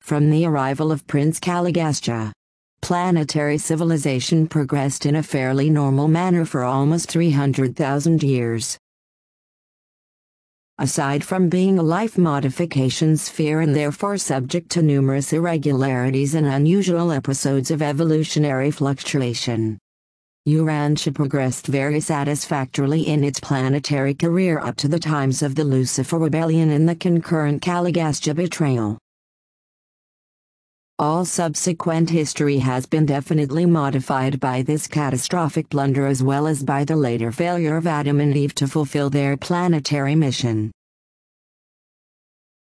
From the arrival of Prince Caligastia, planetary civilization progressed in a fairly normal manner for almost 300,000 years. Aside from being a life modification sphere and therefore subject to numerous irregularities and unusual episodes of evolutionary fluctuation, Urantia progressed very satisfactorily in its planetary career up to the times of the Lucifer Rebellion and the concurrent Caligastia betrayal. All subsequent history has been definitely modified by this catastrophic blunder as well as by the later failure of Adam and Eve to fulfill their planetary mission.